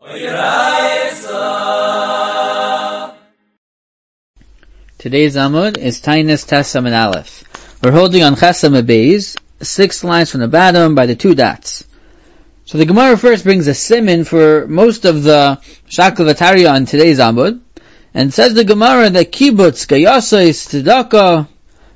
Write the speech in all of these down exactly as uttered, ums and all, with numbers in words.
Today's Amud is Tainis Tessam and Aleph. We're holding on Chesam Beis, six lines from the bottom by the two dots. So the Gemara first brings a siman for most of the Shakla Vataria on today's Amud, and says the Gemara that Kibbutz, Gayasais, Tzedakah,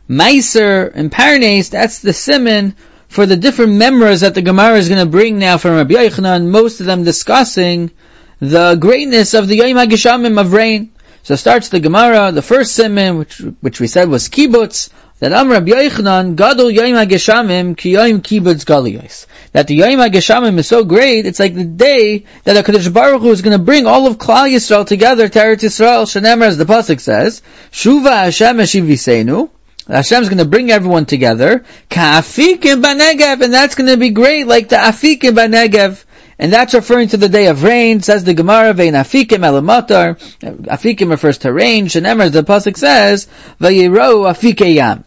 Meiser, and Parnes, that's the siman for the different memories that the Gemara is going to bring now from Rabbi Yochanan, most of them discussing the greatness of the Yom HaGeshamim of rain. So starts the Gemara, the first siman, which which we said was Kibbutz, that Am Rabbi Yochanan, Gadol Yom HaGeshamim, Ki Yom Kibbutz Galiyos. That the Yom HaGeshamim is so great, it's like the day that HaKadosh Baruch Hu is going to bring all of Klal Yisrael together to Eretz Yisrael, Shenemar, as the Pasuk says, Shuva Hashem Hashivisenu, Hashem's going to bring everyone together, Ka'afikim Banegev, and that's going to be great, like the Afikim Banegev. And that's referring to the day of rain, says the Gemara, Vein Afikim Elamatar. Afikim refers to rain. Shenemar, as the Pasuk says, Vayiro Afike Yam.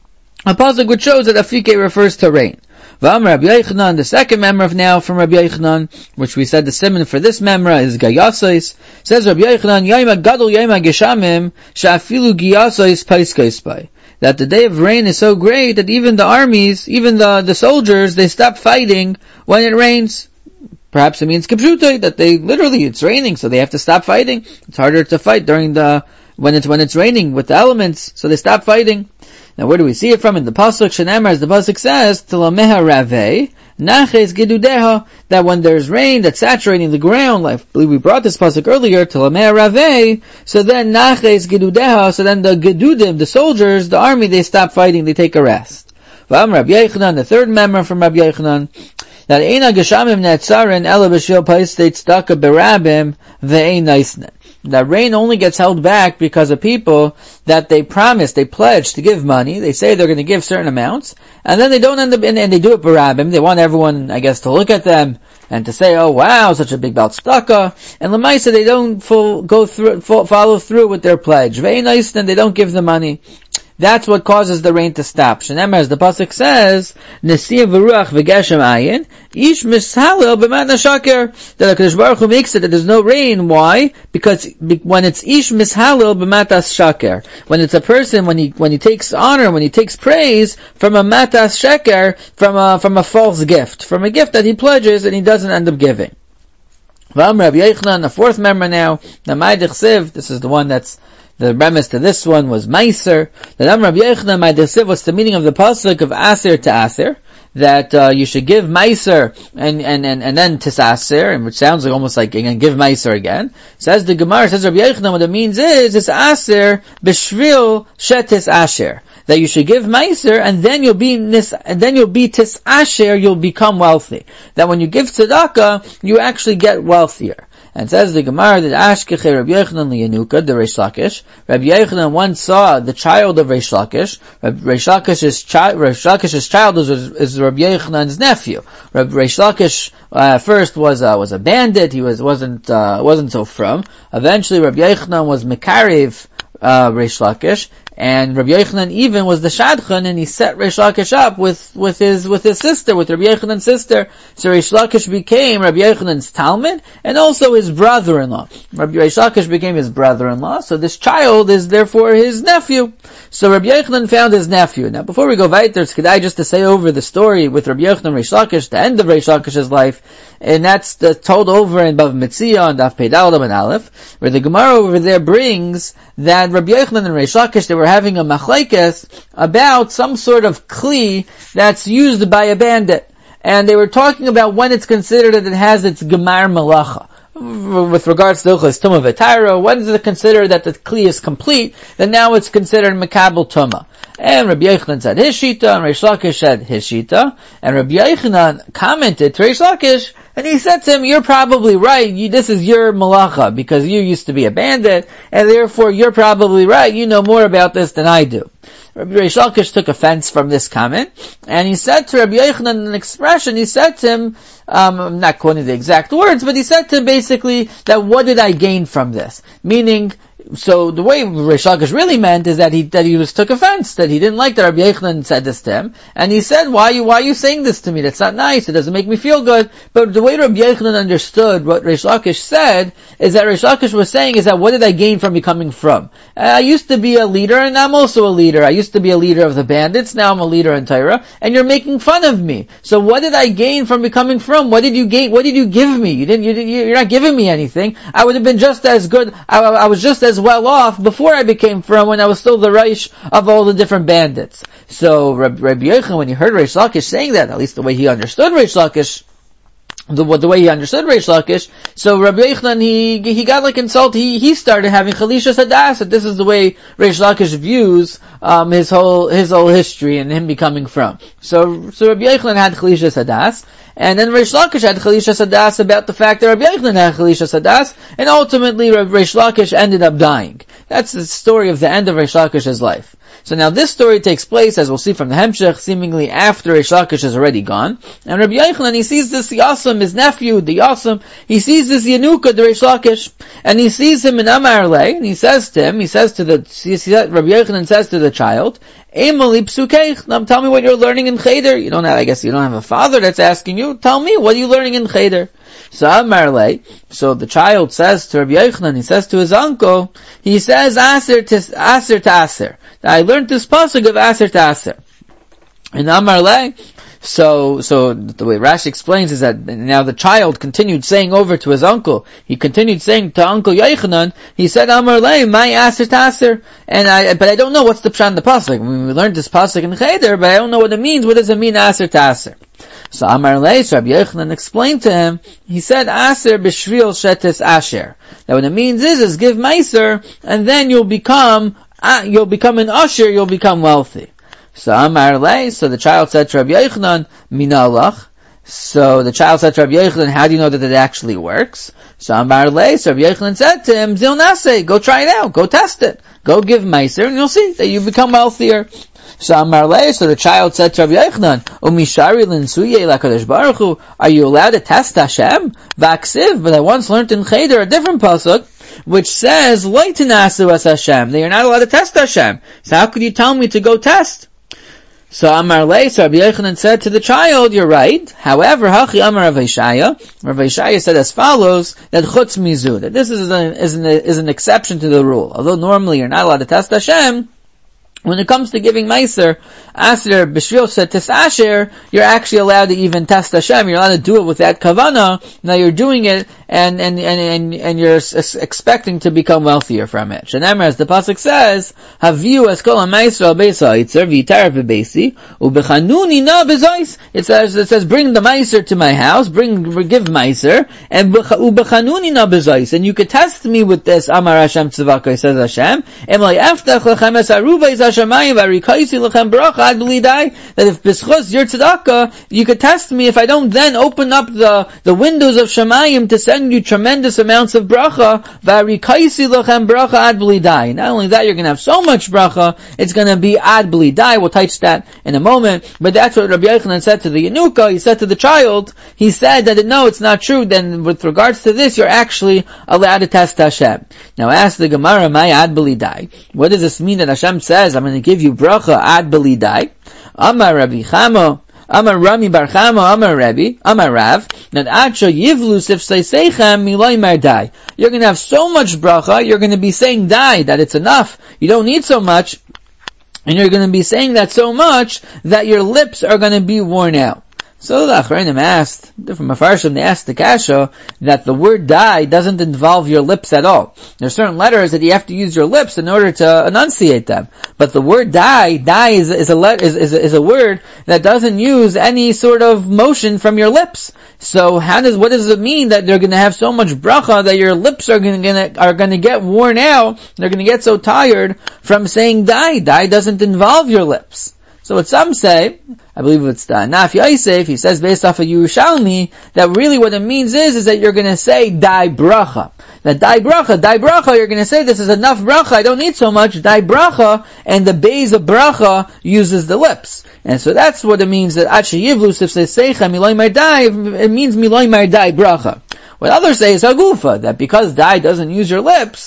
A Pasuk which shows that Afike refers to rain. V'am Rabbi Yochanan, the second memra now from Rabbi Yochanan, which we said the siman for this memra is Gayasais. Says Rabbi Yochanan, Yom Gadol Yom HaGeshamim, Sha'afilu Gayasais Paiskaispai. That the day of rain is so great that even the armies, even the, the soldiers, they stop fighting when it rains. Perhaps it means kipshutai, that they literally, it's raining, so they have to stop fighting. It's harder to fight during the, when it's, when it's raining with the elements, so they stop fighting. Now where do we see it from? In the Pasuk, Shenemar, as the Pasuk says, Telameha Raveh, Naches Gedudeha, that when there's rain that's saturating the ground, like I believe we brought this Pasuk earlier, Telameha Raveh, so then Naches Gedudeha, so then the Gedudim, the soldiers, the army, they stop fighting, they take a rest. V'am Rabbi Yochanan, the third member from Rabbi Yochanan, that Eina Geshamim Netzarin Ela B'Shil Paistate Staka Berabim Ve'ein Naisnen. That rain only gets held back because of people that they promise, they pledge to give money, they say they're going to give certain amounts, and then they don't end up in, and they do it Berabim. They want everyone, I guess, to look at them and to say, oh wow, such a big Baal Tzedakah, and Lamaisa, they don't full, go through, full, follow through with their pledge. Ve'ein Naisnen, they don't give the money. That's what causes the rain to stop. Shenemar, as the Pasuk says, Nesiyah v'ruach v'geshem ayin, ish mishalel b'matna shaker, that HaKadosh Baruch Hu makes it that there's no rain. Why? Because when it's ish mishalel b'matas shaker, when it's a person, when he, when he takes honor, when he takes praise from a matas shaker, from a, from a false gift, from a gift that he pledges and he doesn't end up giving. V'am Rabbi Yochanan, the fourth member now, the Ma'idich Siv, this is the one that's, the premise to this one was Meiser. The Am Rabbi Yochanan, my desiv, what's the meaning of the pasuk of Aser to Aser? That uh, you should give Meiser and and and, and then Tisaser, and which sounds like almost like again give Meiser again. Says the Gemara, says Rabbi Yochanan, what it means is it's Aser b'shvil shetis Asher. That you should give Meiser and then you'll be nis, and then you'll be Tis Asher, you'll become wealthy. That when you give tzedakah, you actually get wealthier. And says the Gemara that Ashkeche Rabbi Yochanan liyanuka, the Reish Lakish. Rabbi Yochanan once saw the child of Reish Lakish. Reish Lakish's child, Reish Lakish's child is, is Rabbi Yochanan's nephew. Rabbi Reish Lakish uh, first was uh, was a bandit. He was wasn't uh, wasn't so frum. Eventually, Rabbi Yochanan was Mekarev uh, Reish Lakish. And Rabbi Yochanan even was the Shadchan, and he set Reish Lakish up with, with his, with his sister, with Rabbi Yochanan's sister. So Reish Lakish became Rabbi Yochanan's Talmud, and also his brother-in-law. Rabbi Reish Lakish became his brother-in-law, so this child is therefore his nephew. So Rabbi Yochanan found his nephew. Now before we go weiter, it's kedai just to say over the story with Rabbi Yochanan Reish Lakish, the end of Reish Lakish's life, and that's the, told over in Bav Mitzia on Daf Pei Daled and Aleph, where the Gemara over there brings that Rabbi Yochanan and Reish Lakish, they were having a machlekes about some sort of kli that's used by a bandit. And they were talking about when it's considered that it has its gemar malacha. With regards to Ilchos Tumah V'Taira, when is it considered that the kli is complete, then now it's considered Mekabel Tumah. And Rabbi Yochanan said his shita, and Reish Lakish said his shita, and Rabbi Yochanan commented to Reish Lakish, and he said to him, you're probably right, you, this is your malacha, because you used to be a bandit, and therefore you're probably right, you know more about this than I do. Rabbi Reish Lakish took offense from this comment, and he said to Rabbi Yochanan an expression, he said to him, um, I'm not quoting the exact words, but he said to him basically that what did I gain from this? Meaning, so the way Reish Lakish really meant is that he that he was took offense, that he didn't like that Rabbi Yochanan said this to him, and he said, "Why are you why are you saying this to me? That's not nice. It doesn't make me feel good." But the way Rabbi Yochanan understood what Reish Lakish said is that Reish Lakish was saying is that what did I gain from becoming from? I used to be a leader, and I'm also a leader. I used to be a leader of the bandits. Now I'm a leader in Torah, and you're making fun of me. So what did I gain from becoming from? What did you gain? What did you give me? You didn't. You didn't you're not giving me anything. I would have been just as good. I, I was just as well off before I became from, when I was still the Reish of all the different bandits. So Rabbi, Rabbi Yochanan, when he heard Reish Lakish saying that, at least the way he understood Reish Lakish, the, the way he understood Reish Lakish, so Rabbi Yochanan, he, he got like insulted, he, he started having Chalisha Sadas, that this is the way Reish Lakish views, um, his whole, his whole history and him becoming from. So, so Rabbi Yochanan had Chalisha Sadas, and then Reish Lakish had Chalisha Sadas about the fact that Rabbi Yochanan had Chalisha Sadas, and ultimately Reish Lakish ended up dying. That's the story of the end of Reish Lakish's life. So now this story takes place, as we'll see from the Hemshech, seemingly after Reish Lakish is already gone. And Rabbi Yochanan, he sees this Yasam, his nephew, the Yasam, he sees this Yanuka, the Reish Lakish, and he sees him in Amar Le, and he says to him, he says to the, Rabbi Yochanan says to the child, Emali psukeich, now tell me what you're learning in Cheder. You don't have, I guess you don't have a father that's asking you, tell me, what are you learning in Cheder? So Amar Le, so the child says to Rabbi Yochanan, he says to his uncle, he says, Aser to Aser to Aser. I learned this pasuk of Aser to Aser. In Amar Le, so, so the way Rashi explains is that now the child continued saying over to his uncle, he continued saying to Uncle Yochanan, he said, Amar Le, my Aser to Aser. And I, but I don't know what's the pshat in the pasuk. I mean, we learned this pasuk in Cheder, but I don't know what it means. What does it mean, Aser to Aser? So Amar Le, so Rabbi Yochanan explained to him, he said, Aser b'shriel shetes asher. That what it means is, is give meiser, and then you'll become, uh, you'll become an usher, you'll become wealthy. So Amar Le, so the child said to Rabbi Yochanan, Minalach. So the child said to Rabbi Yochanan, how do you know that it actually works? So Amar Le, so Rabbi Yochanan said to him, Zil Naseh, go try it out, go test it. Go give meiser, and you'll see that you become wealthier. So Amar Le, so the child said to Rabbi Yochanan, Umishari l'nsuye l'kadosh baruch Hu, are you allowed to test Hashem? Vaksiv, but I once learned in Cheder a different pasuk, which says, Loitinasu as Hashem, that you're not allowed to test Hashem. So how could you tell me to go test? So Amar Le, so Rabbi Yochanan said to the child, you're right. However, Hachi Amar Rav Yeshaya, Rav Yeshaya said as follows, that Chutz Mizu, that this is an, is an, is an exception to the rule. Although normally you're not allowed to test Hashem, when it comes to giving meiser, Aser b'shriel shetes asher, you're actually allowed to even test Hashem. You're allowed to do it with that kavana. Now you're doing it, and and and and, and you're s- expecting to become wealthier from it. Shenemar, as the pasuk says, Haviu es kol ha'meiser al beis ha'itzer v'yitar v'beisi ubechanuni na bezois. It says it says bring the meiser to my house, bring give meiser, and ubechanuni na bezois, and you could test me with this. Amar Hashem tzavakay, says Hashem. Emay aftach lechem es aruvay Hashemayim v'arikaisi lechem bracha ad b'lidai. That if b'schos your tzedakah, you could test me if I don't then open up the the windows of Shemayim to send you tremendous amounts of bracha. V'arikaisi lechem bracha ad b'lidai. Not only that, you're going to have so much bracha, it's going to be ad b'lidai. We'll touch that in a moment. But that's what Rabbi Yochanan said to the Yanuka. He said to the child, he said that no, it's not true. Then with regards to this, you're actually allowed to test Hashem. Now ask the Gemara, my ad b'lidai. What does this mean that Hashem says, I'm going to give you bracha ad b'lidai? Amar Rabbi Chamo, Amar Rami Bar Chamo, Amar Rabbi, Amar Rav, that Acha Yivlu Sifseisechem Miloi Mardai. You're going to have so much bracha, you're going to be saying die, that it's enough. You don't need so much. And you're going to be saying that so much that your lips are going to be worn out. So the Achronim asked, from Mefarshim, they asked the Kasha that the word die doesn't involve your lips at all. There are certain letters that you have to use your lips in order to enunciate them. But the word die, die is, is, a, let, is, is, is a word that doesn't use any sort of motion from your lips. So how does, what does it mean that they're going to have so much bracha that your lips are going to, are going to get worn out? They're going to get so tired from saying die. Die doesn't involve your lips. So what some say, I believe it's the Naf Yosef, he says based off of Yerushalmi, that really what it means is, is that you're going to say dai bracha. That dai bracha, dai bracha, you're going to say this is enough bracha, I don't need so much, dai bracha, and the base of bracha uses the lips. And so that's what it means that Acha Yivlu Sifseisechem Miloi Mardai, it means Miloi Mardai bracha. What others say is Hagufa, that because dai doesn't use your lips,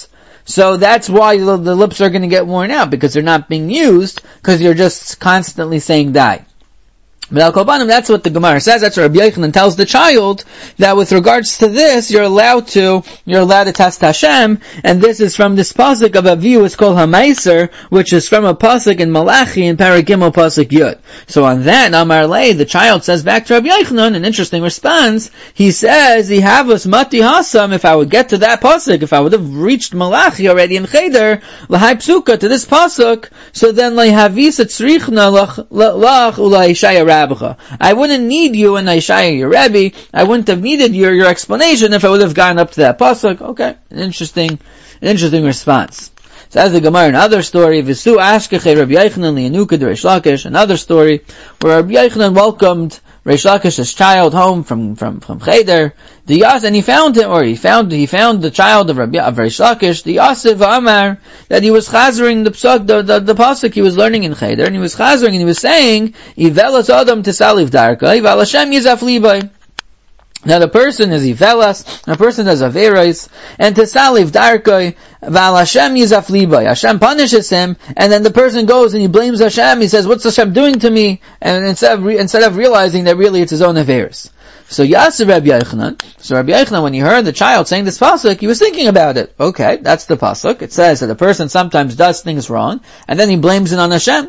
So that's why the, the lips are going to get worn out, because they're not being used, because you're just constantly saying die. But Al Kobanim, that's what the Gemara says. That's what Rabbi Yochanan tells the child, that with regards to this, you're allowed to, you're allowed to test Hashem, and this is from this pasuk of Avihu, it's called Hamaiser, which is from a pasuk in Malachi in Paragimel pasuk Yud. So on that, Amar Lei, the child says back to Rabbi Yochanan, an interesting response. He says, "Ihavus mati hasam." If I would get to that pasuk, if I would have reached Malachi already in Cheder, lahai psuka to this pasuk, so then lehavis etzrichna lach lach ulaishaya. I wouldn't need you and Ishaya, your Rebbe. I wouldn't have needed your, your explanation if I would have gone up to that pasuk. Okay, an interesting, an interesting response. So as the Gemara, another story, Visu Ashkeche Rabbi Yochanan li'anuka de Reish Lakish, another story where Rabbi Yochanan welcomed Reish Lakish's child home from from from Cheder. The Yas, and he found him, or he found he found the child of Rabbi of Reish Lakish, the Yosef Amar, that he was chazering the psuk, the, the the pasuk he was learning in Cheder, and he was chazering and he was saying, "Ivelas Adam Tesaliv Darka, Ival Hashem Yizaf Libay." Now the person is Ivelas, a person does Averos, and Tesaliv Darkoi, Val Hashem Yizaf Libay. Hashem punishes him, and then the person goes and he blames Hashem, he says, "What's Hashem doing to me?" And instead of, re- instead of realizing that really it's his own Averos. So Yasser Rabbi Yochanan, so Rabbi Yochanan, when he heard the child saying this pasuk, he was thinking about it. Okay, that's the pasuk. It says that a person sometimes does things wrong, and then he blames it on Hashem.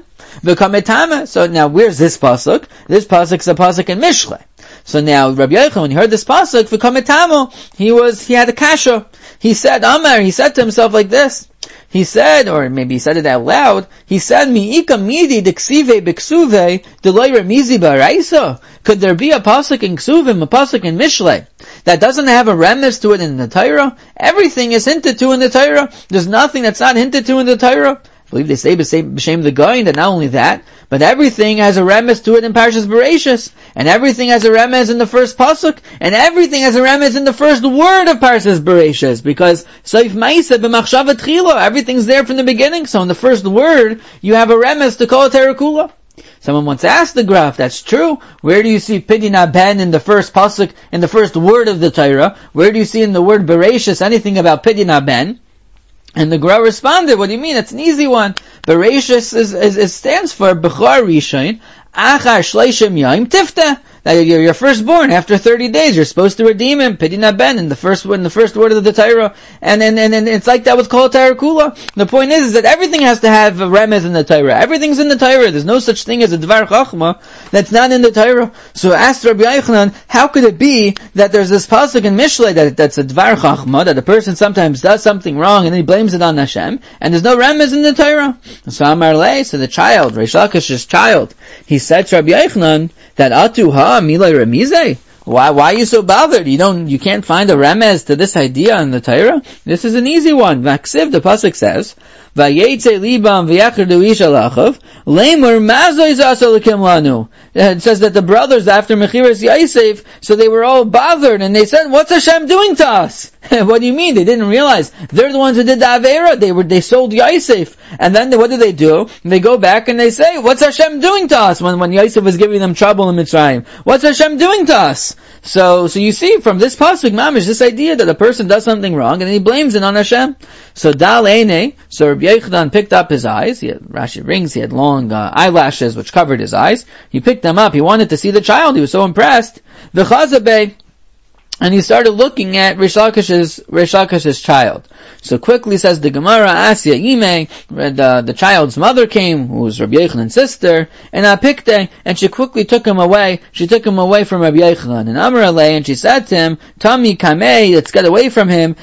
So now where's this pasuk? This pasuk is a pasuk in Mishle. So now Rabbi Yochanan, when he heard this pasuk, he was, he had a kasha. He said, Amar, he said to himself like this. He said, or maybe he said it out loud, he said, Mi'ika midi diksive biksuve deloy remizi baraisa. Could there be a pasuk in Ksuvim, a pasuk in Mishle, that doesn't have a remes to it in the Torah? Everything is hinted to in the Torah. There's nothing that's not hinted to in the Torah. I believe they say b'shem the Goyin, that not only that, but everything has a remes to it in Parshas Bereishis, and everything has a remes in the first pasuk, and everything has a remes in the first word of Parshas Bereishis, because Soif Ma'isa b'machshava tchila, everything's there from the beginning. So in the first word, you have a remes to Kol Torah Kula. Someone once asked the Graf, that's true. Where do you see Pidina Ben in the first pasuk, in the first word of the Torah? Where do you see in the word Bereishis anything about Pidina Ben? And the Gra responded, what do you mean? It's an easy one. Bereishis is, is, is stands for Bechor Rishon, Achar Shleishim Yaim Tifta. That you're your firstborn, after thirty days, you're supposed to redeem him, Pidina Ben, in the first in the first word of the Torah. And, and, and, and it's like that with Kol Torah Kula. The point is, is that everything has to have a remez in the Torah. Everything's in the Torah. There's no such thing as a Dvar Chachma that's not in the Torah. So asked Rabbi Yochanan, how could it be that there's this pasuk in Mishle that, that's a Dvar Chachma, that a person sometimes does something wrong and then he blames it on Hashem, and there's no remez in the Torah? So Amar Lei, so the child, Reish Lakish's child, he said to Rabbi Yochanan, that atu ha milay remize. Why, why are you so bothered? You don't, you can't find a remez to this idea in the Torah? This is an easy one. Vaksiv, the pasuk says, Vayetze libam v'yachirdu ish alachav, lemur mazoy zasa lekim lanu. It says that the brothers, after Mechiras Yosef, so they were all bothered, and they said, what's Hashem doing to us? What do you mean? They didn't realize. They're the ones who did the Avera. They were, they sold Yosef. And then they, what do they do? They go back and they say, what's Hashem doing to us? When, when Yosef was giving them trouble in Mitzrayim. What's Hashem doing to us? So, so you see from this pasuk, mamish, this idea that a person does something wrong and he blames it on Hashem. So Dal Eine, so Rabbi Yochanan picked up his eyes. He had Rashi rings, he had long uh, eyelashes which covered his eyes. He picked them up. He wanted to see the child. He was so impressed. V'chazabeh, and he started looking at Reish Lakish's, Reish Lakish's child. So quickly says the Gemara, Asya Ime, the, the child's mother came, who was Rabbi Yochanan's sister, and Apikte, and she quickly took him away. She took him away from Rabbi Yochanan. And Amar Alei, and she said to him, Tami Kamei, let's get away from him.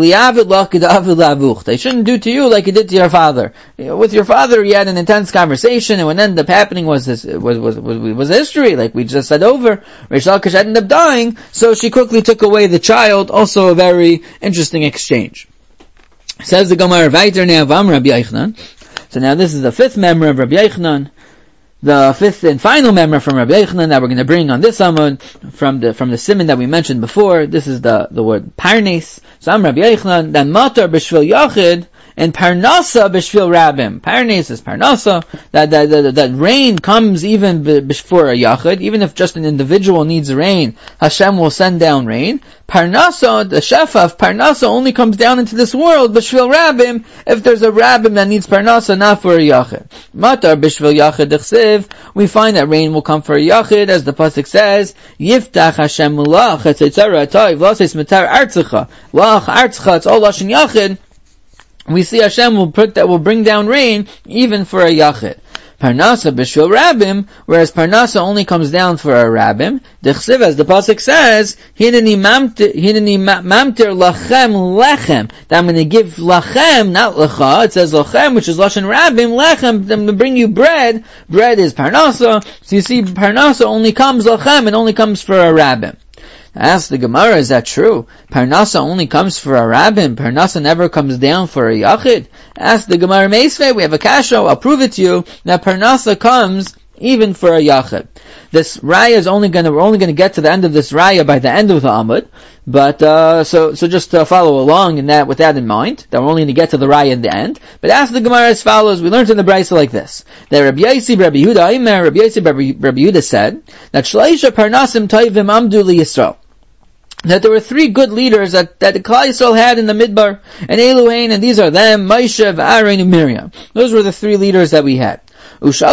They shouldn't do to you like you did to your father. With your father, you had an intense conversation, and what ended up happening was this, was, was, was, was history, like we just said over. Reish Lakish ended up dying, so she quickly took away the child. Also a very interesting exchange. Says the Gemara Vayter now of Am Rabbi Yochanan. So now this is the fifth member of Rabbi Yochanan, the fifth and final member from Rabbi Yochanan that we're going to bring on this Amud from the from the siman that we mentioned before. This is the the word Parnes. So Am Rabbi Yochanan, then Matar b'shvil Yachid and Parnasa b'shvil Rabim. Parnes is Parnasa, that, that, that, that rain comes even before a Yachid, even if just an individual needs rain, Hashem will send down rain. Parnasa, the Shefa of Parnasa only comes down into this world, b'shvil Rabim, if there's a Rabim that needs Parnasa, not for a Yachid. Matar b'shvil Yachid d'chsiv, we find that rain will come for a Yachid, as the Pasuk says, Yiftach Hashem mulach, etzitzara atayv, lasis metar artzecha, lach artzecha, it's all Lashon Yachid. We see Hashem will put that will bring down rain, even for a Yachid. Parnasa b'shvil Rabim, whereas Parnasa only comes down for a Rabim. D'chsiv, as the pasuk says, Hineni mamtir, Hineni mamtir lachem lechem. That I'm going to give lachem, not lecha. It says lachem, which is lashon Rabim. Lechem, I'm going to bring you bread. Bread is Parnasa. So you see, Parnasa only comes lachem, and only comes for a Rabim. Ask the Gemara, is that true? Parnasa only comes for a Rabim. Parnasa never comes down for a Yachid. Ask the Gemara Meisvei, we have a kasha, I'll prove it to you, that Parnasa comes even for a Yachid. This Raya is only gonna, we're only gonna get to the end of this Raya by the end of the Amud, but, uh, so, so just uh, follow along in that, with that in mind, that we're only gonna get to the Raya in the end. But ask the Gemara as follows, we learned in the Brisa like this, that Rabbi Yossi, Rabbi Yehuda, Aimer, Rabbi Yossi, Rabbi, Rabbi Yehuda said, that Shleisha Parnasim Toivim Amdu Li Yisrael. That there were three good leaders that, that the Klal Yisrael had in the Midbar, and Eluhain, and these are them, Moshe, Aaron, and Miriam. Those were the three leaders that we had. And there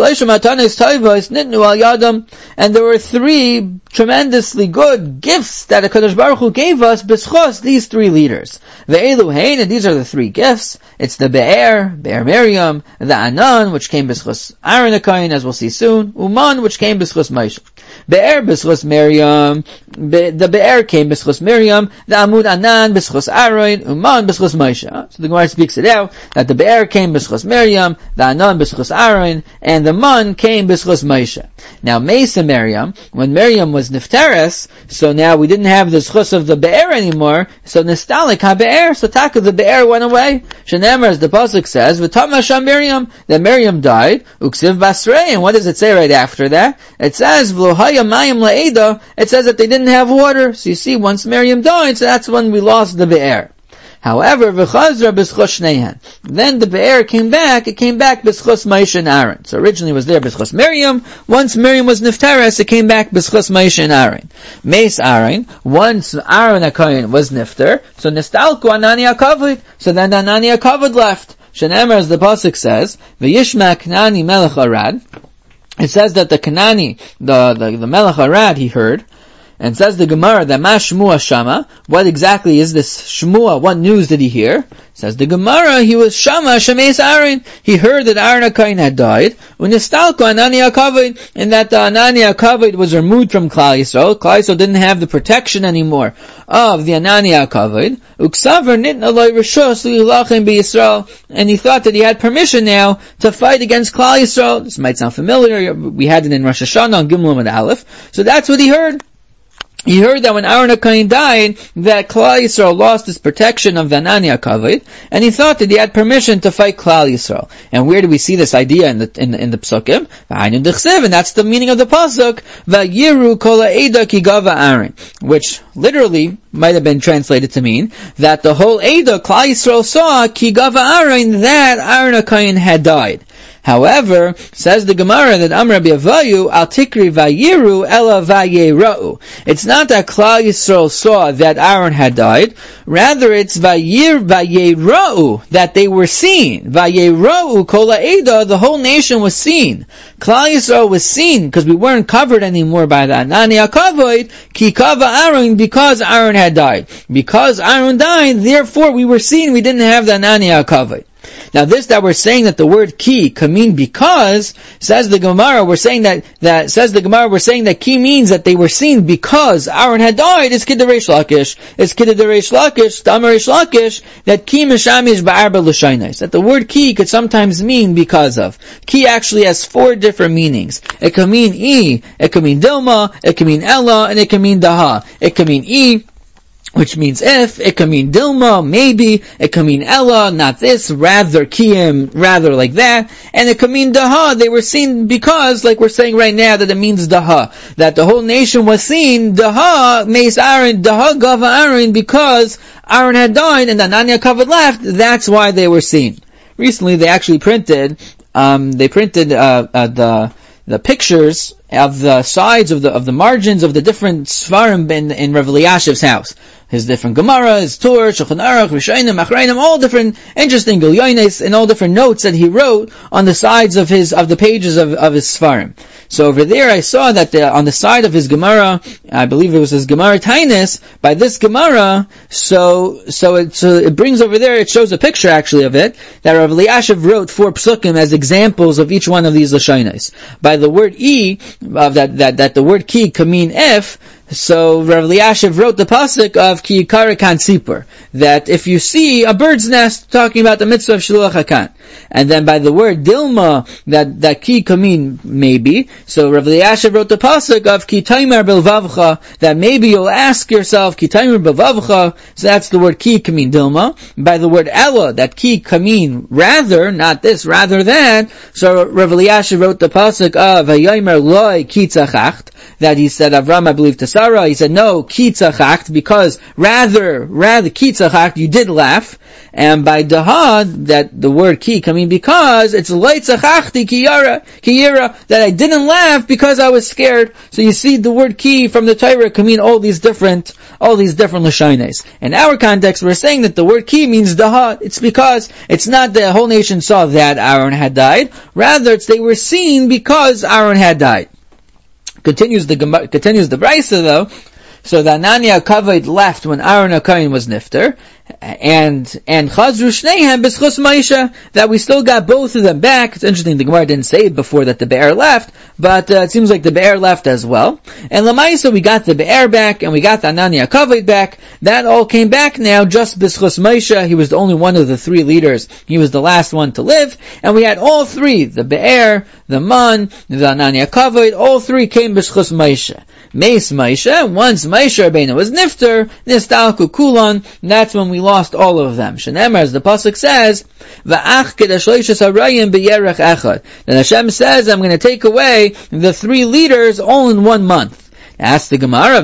were three tremendously good gifts that HaKadosh Baruch Hu gave us b'schos these three leaders. The Eluhain, and these are the three gifts. It's the Be'er, Be'er Miriam, the Anan, which came b'schos Aaron HaKohen, as we'll see soon, Uman, which came b'schos Moshe. Be'er b'schos Miriam, Be, the Be'er came b'schos Miriam, the Amud Anan b'schos Aaron, Uman b'schos Moshe. So the Gemara speaks it out, that the Be'er came b'schos Miriam, the Anan b'schos Aaron, and the Man came b'schos Moshe. Now Mesa Miriam, when Miriam was Nifteres, so now we didn't have the schus of the Be'er anymore, so Nistalik ha-Be'er, so Taka the Be'er went away. Shenemar, as the Pasuk says, V'tam Hashem Miriam, that Miriam died, Uksiv Basrei, and what does it say right after that? It says, V'lohaya mayim la'eda, it says that they didn't have water. So you see, once Miriam died, so that's when we lost the Be'er. However, v'chazra b'schos shneihen. Then the Be'er came back, it came back b'schos Moshe and Aaron. So originally it was there b'schos Miriam, once Miriam was nifteres, it came back b'schos Moshe and Aaron. Meis Aaron, once Aaron HaKohen was nifter, so nistalku Anani HaKavod, so then Anani HaKavod left. Shenemar, as the Pasuk says, v'yishma Knani melech Arad, it says that the Kanani, the, the, the Melech Arad, he heard, and says the Gemara that Ma Shmua Shama, what exactly is this Shmua? What news did he hear? Says the Gemara, he was Shama Shemeis Aaron. He heard that Aaron HaKohen had died, Unistalko Anani HaKavod, and that the Anani HaKavod was removed from Klal Yisrael. Klal Yisrael didn't have the protection anymore of the Anani HaKavod. Uksaver nitna loy rishos li'ilachem b'Yisrael, and he thought that he had permission now to fight against Klal Yisrael. This might sound familiar. We had it in Rosh Hashanah on Gimel and Aleph. So that's what he heard. He heard that when Aaron HaKohen died, that Klal Yisrael lost his protection of the Anani HaKavod, and he thought that he had permission to fight Klal Yisrael. And where do we see this idea in the in the, in the Psukim? And that's the meaning of the Pasuk, Vayiru kol ha'eda ki gava Aaron, which literally might have been translated to mean that the whole Eda, Klal Yisrael, saw ki gava Aaron, that Aaron HaKohen had died. However, says the Gemara that Amr Rabbi Avayu al tikri vayiru ela vayerau. It's not that Klal Yisrael saw that Aaron had died. Rather, it's vayir vayerau, that they were seen. Vayerau kol ha'eda, the whole nation was seen. Klal Yisrael was seen because we weren't covered anymore by the Anani HaKavod ki kava Aaron, because Aaron had died. Because Aaron died, therefore we were seen. We didn't have the Anani HaKavod. Now this that we're saying that the word ki can mean because, says the Gemara, we're saying that, that, says the Gemara, we're saying that ki means that they were seen because Aaron had died, is Kiddush Reish Lakish, is Kiddush Reish Lakish, Tamar Reish Lakish, that ki mishamish ba'arba l'shainis, that the word ki could sometimes mean because of. Ki actually has four different meanings. It can mean e, it can mean dilma, it can mean ella, and it can mean daha. It can mean e, which means if, it can mean Dilma, maybe, it can mean Ella, not this, rather Kiyim, rather like that, and it can mean Daha, they were seen because, like we're saying right now, that it means Daha, that the whole nation was seen, Daha, Meis Aaron, Daha Gava Aaron, because Aaron had died and Anania covered left, that's why they were seen. Recently they actually printed, um, they printed, uh, uh the, the pictures of the sides of the of the margins of the different Sfarim in, in Rav Eliashiv's house. His different Gemara, his Torah, Shulchan Aruch, Rishonim, Achrayim, all different interesting Gilyonis and all different notes that he wrote on the sides of his of the pages of, of his Sfarim. So over there I saw that the, on the side of his Gemara, I believe it was his Gemara Tainus, by this Gemara, so so it, so it brings over there, it shows a picture actually of it, that Rav Eliashiv wrote four psukim as examples of each one of these Lashonos. By the word E, of that, that, that the word ki can mean if, so Rav Eliashiv wrote the pasuk of Ki Yikara Kan Sipur, that if you see a bird's nest, talking about the mitzvah of Shiluach HaKan. And then by the word Dilma, that, that Ki can mean maybe, so Rav Eliashiv wrote the pasuk of Ki Taimer Bilvavcha, that maybe you'll ask yourself, Ki Taimer Bilvavcha, so that's the word Ki can mean Dilma. By the word Ella, that Ki can mean rather, not this, rather than, so Rav Eliashiv wrote the pasuk of Hayomer Loi Ki Tzachacht, that he said, Avram, I believe, to Sarah, he said, no, ki tzachacht, because rather, rather, ki tzachacht, you did laugh. And by dahad, that the word ki coming because it's loi tzachachti ki yara, ki yira, that I didn't laugh because I was scared. So you see the word ki from the Torah can mean all these different, all these different lashonos. In our context, we're saying that the word ki means dahad. It's because it's not the whole nation saw that Aaron had died, rather it's they were seen because Aaron had died. Continues the continues the Brisa though, so that Anania Kavod left when Aaron HaKohen was nifter, and and Chazru Shneihem b'schus Moshe, that we still got both of them back. It's interesting the Gemara didn't say before that the Be'er left, but uh, it seems like the Be'er left as well. And Lamaisa we got the Be'er back, and we got the Anania Kavod back. That all came back now just b'schus Moshe. He was the only one of the three leaders. He was the last one to live, and we had all three: the Be'er, the Man, the Anania Kavod. All three came b'schus Moshe. Meis Moshe, once Moshe Rabbeinu was nifter, nistalku kulan, that's when we lost all of them. Shenemar, as the pasuk says, va'ach kedashloishes harayim b'yerech echad. Then Hashem says, I'm going to take away the three leaders all in one month. Ask the Gemara,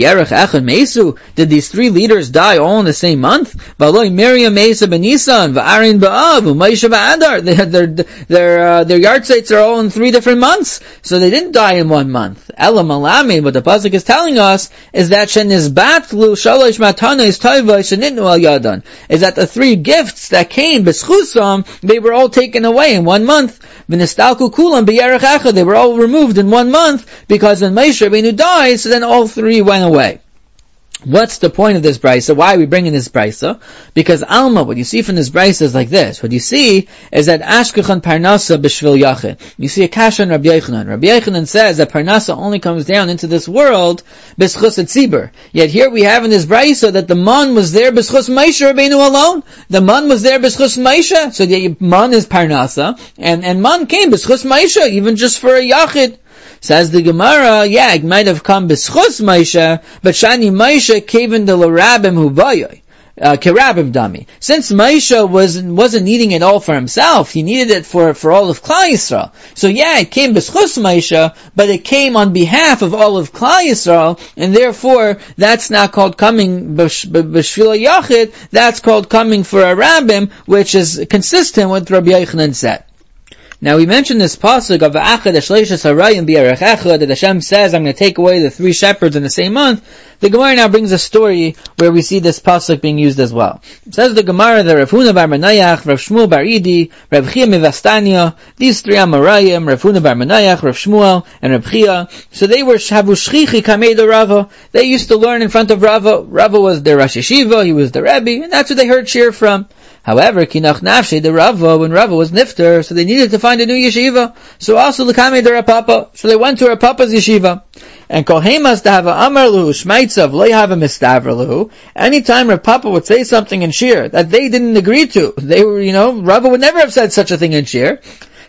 did these three leaders die all in the same month? Miriam, Mesa, Benisan, Va'arin Ba'av, Umaisha Ba'adar. Their, their, uh, their yahrzeits are all in three different months. So they didn't die in one month. Ela Malami, what the pasuk is telling us is that Shenizbatlu Shalosh Matanos Toiva Shenitnu Al Yadan. Is that the three gifts that came, B'schusam, they were all taken away in one month. V'nistalku Kulam B'yerech Echad, they were all removed in one month, because when Moshe Rabbeinu died, so then all three went away. What's the point of this brisa? Why are we bringing this brisa? Because Alma, what you see from this brisa is like this. What you see is that Ashkechan Parnasa b'shvil yachid. You see a kasha in Rabbi Yochanan. Rabbi Yochanan says that Parnasa only comes down into this world b'schus tzibur. Yet here we have in this brisa that the man was there b'schus Moshe Rabbeinu alone. The man was there b'schus Moshe. So the man is Parnasa, and and man came b'schus Moshe, even just for a yachid. Says the Gemara, yeah, it might have come b'schus Moshe, but Shani Moshe kaven de l'rabim hu bayoi, kerabim dami. Since Moshe was, wasn't needing it all for himself, he needed it for, for all of Klal Yisrael. So yeah, it came b'schus Moshe, but it came on behalf of all of Klal Yisrael, and therefore, that's not called coming b'shvil yachid, that's called coming for a rabbim, which is consistent with Rabbi Yochanan said. Now we mentioned this pasuk of Va'achad Ashleishas Harayim B'Yerech Echad, that Hashem says, I'm going to take away the three shepherds in the same month. The Gemara now brings a story where we see this pasuk being used as well. It says the Gemara that Rav Huna bar Menayach, Rav Shmuel bar Idi, Rav Chia mivastania, these three Amarayim, Rav Huna bar Menayach, Rav Shmuel, and Rav Chia, so they were Shavu Shchichi Kamei de Rava. They used to learn in front of Rava. Rava was their Rosh Yeshiva, he was the Rebbe, and that's where they heard shir from. However, Kinach Nafshi, the Rava, when Rava was nifter, so they needed to find a new yeshiva. So also L'kamei de Rav Papa. So they went to Rav Papa's yeshiva. And Kohemas to have a Amar Luhu, Shmaitzav, lo have a Mistavra Luhu. Anytime Rav Papa would say something in shir that they didn't agree to, they were, you know, Rava would never have said such a thing in shir.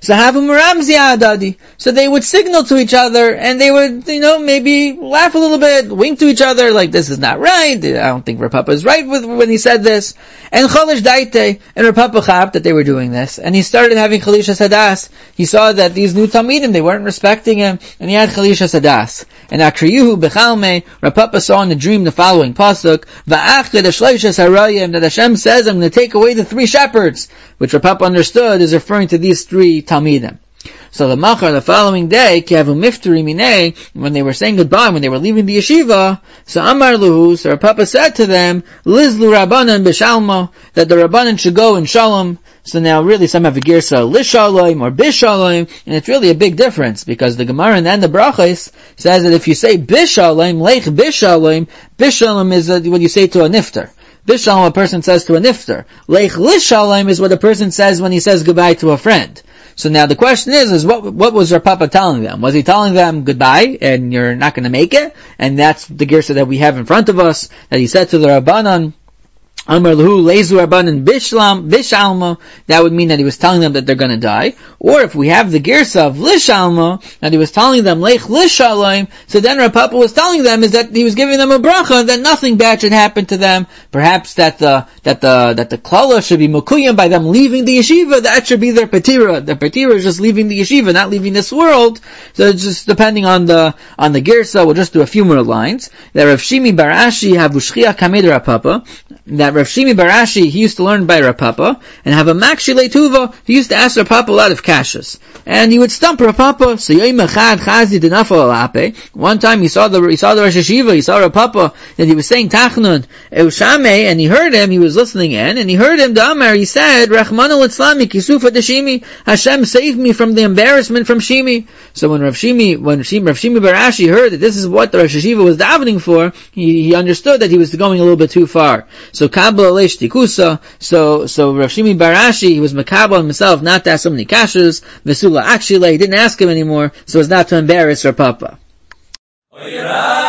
So they would signal to each other, and they would, you know, maybe laugh a little bit, wink to each other, like, this is not right, I don't think Rav Papa is right with, when he said this. And Cholish Daite, and Rav Papa chapped that they were doing this, and he started having Chalisha Sadas. He saw that these new Talmidim, they weren't respecting him, and he had Chalisha Sadas. And Akriyuhu Bechalme, Rav Papa saw in the dream the following pasuk, Va'achted Ashleishas Harayim, that Hashem says, I'm going to take away the three shepherds, which Rav Papa understood is referring to these three Talmidim. So the Machar, the following day, Kiavu Mifturi Minei, when they were saying goodbye, when they were leaving the yeshiva, so Amar Luhu, so Rav Papa said to them, Lizlu Rabbanan B'Shalma, that the Rabbanan should go in Shalom. So now really some have a girsa Lishalom or Bishalom, and it's really a big difference, because the Gemara and the Brachos says that if you say Bishalom, Leich Bishalom, Bishalom is what you say to a nifter. Bishalom a person says to a nifter. Leich Lishalom is what a person says when he says goodbye to a friend. So now the question is, is what what was Rav Papa telling them? Was he telling them goodbye and you're not going to make it? And that's the girsa that we have in front of us, that he said to the Rabbanan, Amar Lahu Lezu Rabbanan Bishlam Bishalma, that would mean that he was telling them that they're going to die. Or if we have the girsa of Lishalma, that he was telling them Leich Lishalim, so then Rav Papa was telling them is that he was giving them a bracha that nothing bad should happen to them. Perhaps that the that the that the klala should be mukuyim by them leaving the yeshiva. That should be their patira. The patira is just leaving the yeshiva, not leaving this world. So it's just depending on the on the girsa. We'll just do a few more lines. That Rav Shimi Barashi have Ushchia Kamed Rav Papa. That Rav Shimi Barashi, he used to learn by Rav Papa, and have a Makshi Leituva, he used to ask Rav Papa a lot of kashas. And he would stump Rav Papa, so Yoim Echad Chazi Dinafal Alape. One time he saw the, he saw the Rosh Hashiva, he saw Rav Papa, that he was saying Tachnun, Eushame, and he heard him, he was listening in, and he heard him, Damar, he said, Rachmanu Islami, Kisufa Deshimi, Hashem saved me from the embarrassment from Shimi. So when Rav Shimi, when Rav Shimi Barashi heard that this is what the Rosh Hashiva was davening for, he, he understood that he was going a little bit too far. So Kabbalah Leish Tikusa, so, so Rav Shimi Barashi, he was Makabal himself, not to ask so many kashas, Vesula actually, he didn't ask him anymore, so as not to embarrass Rav Papa.